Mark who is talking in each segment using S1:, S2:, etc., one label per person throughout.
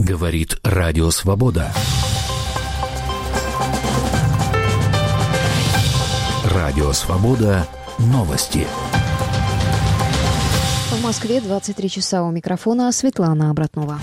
S1: Говорит Радио Свобода. Радио Свобода. Новости.
S2: В Москве 23 часа. У микрофона Светлана Обратнова.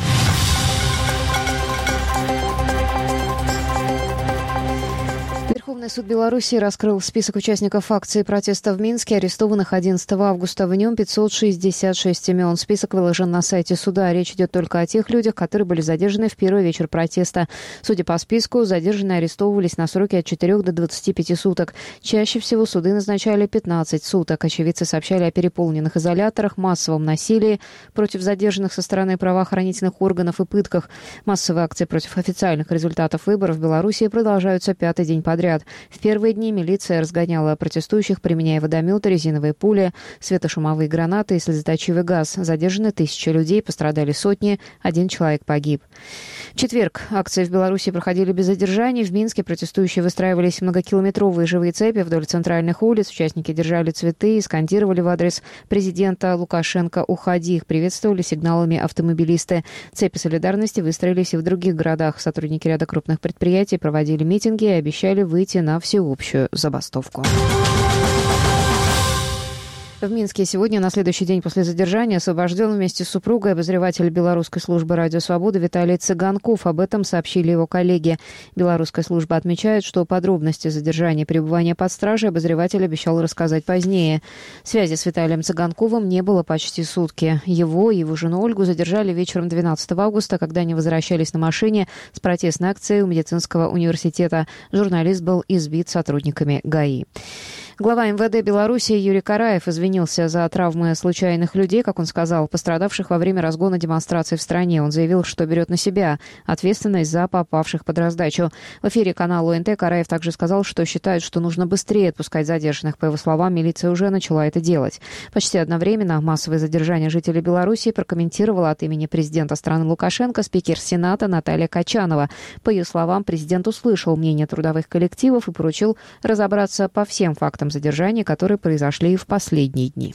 S2: Верховный суд Беларуси раскрыл список участников акции протеста в Минске, арестованных 11 августа. В нем 566 имен. Список выложен на сайте суда. Речь идет только о тех людях, которые были задержаны в первый вечер протеста. Судя по списку, задержанные арестовывались на сроки от 4 до 25 суток. Чаще всего суды назначали 15 суток. Очевидцы сообщали о переполненных изоляторах, массовом насилии против задержанных со стороны правоохранительных органов и пытках. Массовые акции против официальных результатов выборов в Беларуси продолжаются 5-й день подряд. В первые дни милиция разгоняла протестующих, применяя водометы, резиновые пули, светошумовые гранаты и слезоточивый газ. Задержаны 1000 людей, пострадали сотни, 1 человек погиб. В четверг акции в Беларуси проходили без задержаний. В Минске протестующие выстраивались многокилометровые живые цепи вдоль центральных улиц. Участники держали цветы и скандировали в адрес президента Лукашенко «Уходи». Их приветствовали сигналами автомобилисты. Цепи солидарности выстроились и в других городах. Сотрудники ряда крупных предприятий проводили митинги и обещали выйти на всеобщую забастовку. В Минске сегодня, на следующий день после задержания, освобожден вместе с супругой обозреватель белорусской службы «Радио Свобода» Виталий Цыганков. Об этом сообщили его коллеги. Белорусская служба отмечает, что подробности задержания и пребывания под стражей обозреватель обещал рассказать позднее. Связи с Виталием Цыганковым не было почти сутки. Его и его жену Ольгу задержали вечером 12 августа, когда они возвращались на машине с протестной акцией у медицинского университета. Журналист был избит сотрудниками ГАИ. Глава МВД Беларуси Юрий Караев извинился за травмы случайных людей, как он сказал, пострадавших во время разгона демонстраций в стране. Он заявил, что берет на себя ответственность за попавших под раздачу. В эфире канала ОНТ Караев также сказал, что считает, что нужно быстрее отпускать задержанных. По его словам, милиция уже начала это делать. Почти одновременно массовые задержания жителей Беларуси прокомментировала от имени президента страны Лукашенко спикер Сената Наталья Качанова. По ее словам, президент услышал мнение трудовых коллективов и поручил разобраться по всем фактам задержаний, которые произошли в последние дни.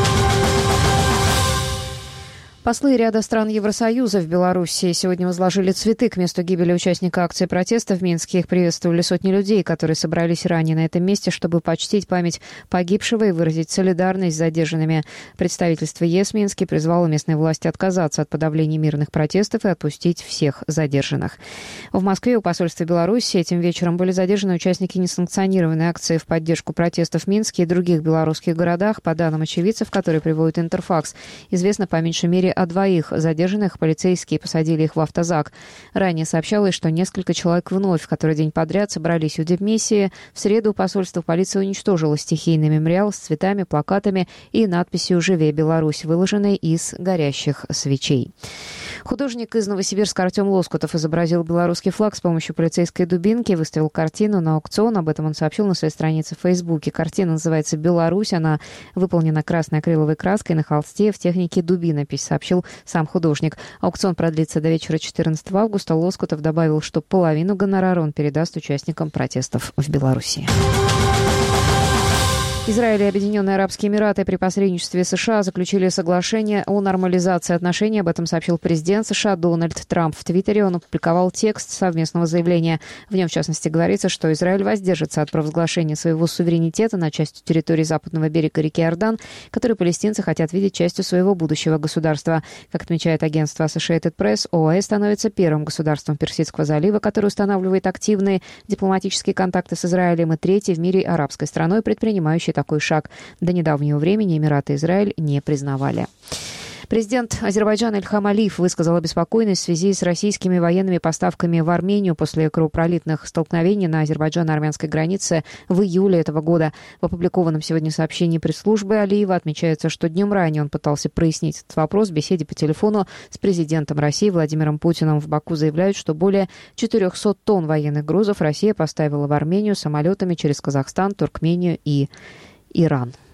S2: Послы ряда стран Евросоюза в Беларуси сегодня возложили цветы к месту гибели участника акции протеста в Минске. Их приветствовали сотни людей, которые собрались ранее на этом месте, чтобы почтить память погибшего и выразить солидарность с задержанными. Представительство ЕС в Минске призвало местные власти отказаться от подавления мирных протестов и отпустить всех задержанных. В Москве у посольства Беларуси этим вечером были задержаны участники несанкционированной акции в поддержку протестов в Минске и других белорусских городах. По данным очевидцев, которые приводит Интерфакс, известно по меньшей мере о 2 задержанных. Полицейские посадили их в автозак. Ранее сообщалось, что несколько человек вновь, который день подряд собрались у дипмиссии. В среду посольство полиции уничтожило стихийный мемориал с цветами, плакатами и надписью «Живее Беларусь», выложенной из горящих свечей. Художник из Новосибирска Артем Лоскутов изобразил белорусский флаг с помощью полицейской дубинки и выставил картину на аукцион. Об этом он сообщил на своей странице в Фейсбуке. Картина называется «Беларусь». Она выполнена красной акриловой краской на холсте в технике дубинопись, сообщил сам художник. Аукцион продлится до вечера 14 августа. Лоскутов добавил, что половину гонорара он передаст участникам протестов в Беларуси. Израиль и Объединенные Арабские Эмираты при посредничестве США заключили соглашение о нормализации отношений. Об этом сообщил президент США Дональд Трамп. В Твиттере он опубликовал текст совместного заявления. В нем, в частности, говорится, что Израиль воздержится от провозглашения своего суверенитета на части территории западного берега реки Иордан, которую палестинцы хотят видеть частью своего будущего государства. Как отмечает агентство Associated Press, ОАЭ становится первым государством Персидского залива, который устанавливает активные дипломатические контакты с Израилем, и третьей в мире арабской страной, предпринимающей такой шаг. До недавнего времени Эмираты и Израиль не признавали. Президент Азербайджана Ильхам Алиев высказал обеспокоенность в связи с российскими военными поставками в Армению после кровопролитных столкновений на азербайджано-армянской границе в июле этого года. В опубликованном сегодня сообщении пресс-службы Алиева отмечается, что днем ранее он пытался прояснить этот вопрос в беседе по телефону с президентом России Владимиром Путиным. В Баку заявляют, что более 400 тонн военных грузов Россия поставила в Армению самолетами через Казахстан, Туркмению и Иран.